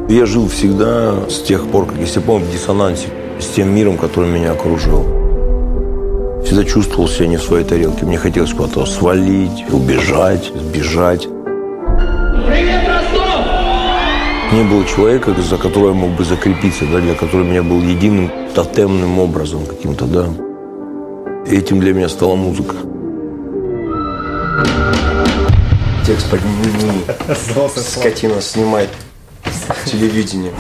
Я жил всегда с тех пор, как я себя помню, в диссонансе с тем миром, который меня окружил. Всегда чувствовал себя не в своей тарелке. Мне хотелось куда-то свалить, убежать, сбежать. Привет, Ростов! Не было человека, за которого я мог бы закрепиться, да, для которого я был единым тотемным образом каким-то, да. И этим для меня стала музыка. Текст подними, скотина снимает телевидение.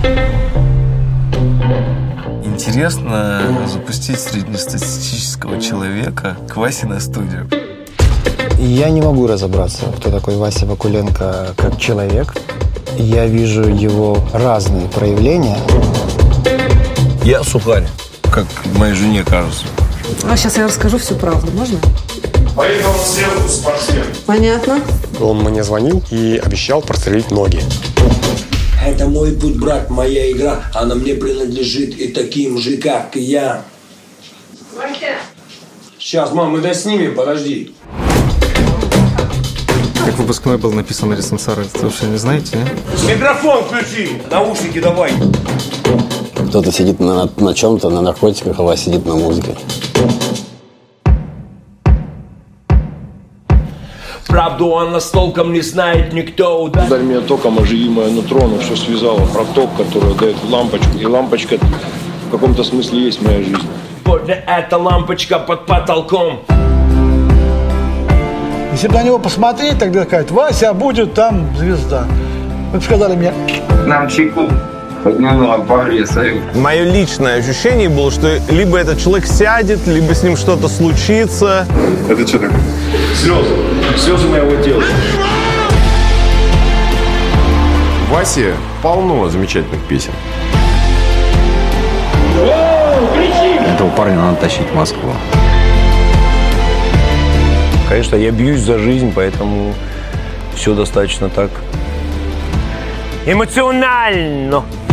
Интересно запустить среднестатистического человека к Васе на студию. Я не могу разобраться, кто такой Вася Вакуленко как человек. Я вижу его разные проявления. Я сухарь, как моей жене кажется. А сейчас я расскажу всю правду, можно? Поехал на съемку спортсмен. Понятно. Он мне звонил и обещал прострелить ноги. Это мой путь, брат, моя игра. Она мне принадлежит и таким же, как и я. Сейчас, мам, мы доснимем, подожди. Как выпускной был написан Лариса Сансара, вы вообще не знаете, не? Микрофон включи, наушники давай. Кто-то сидит на чем-то, на наркотиках, а Вася сидит на музыке. Правду он нас толком не знает никто. Ударь меня током, оживи мое нутро, оно все связало. Про ток, который дает лампочку. И лампочка в каком-то смысле есть моя жизнь. Сегодня эта лампочка под потолком. Если бы на него посмотреть, тогда сказать: Вася, будет там звезда. Вы бы сказали мне: нам чайку. Хоть немного погреться. Мое личное ощущение было, что либо этот человек сядет, либо с ним что-то случится. Это что такое? Слезы. Слезы моего тела. В Васе полно замечательных песен. Этого парня надо тащить в Москву. Конечно, я бьюсь за жизнь, поэтому все достаточно так эмоционально.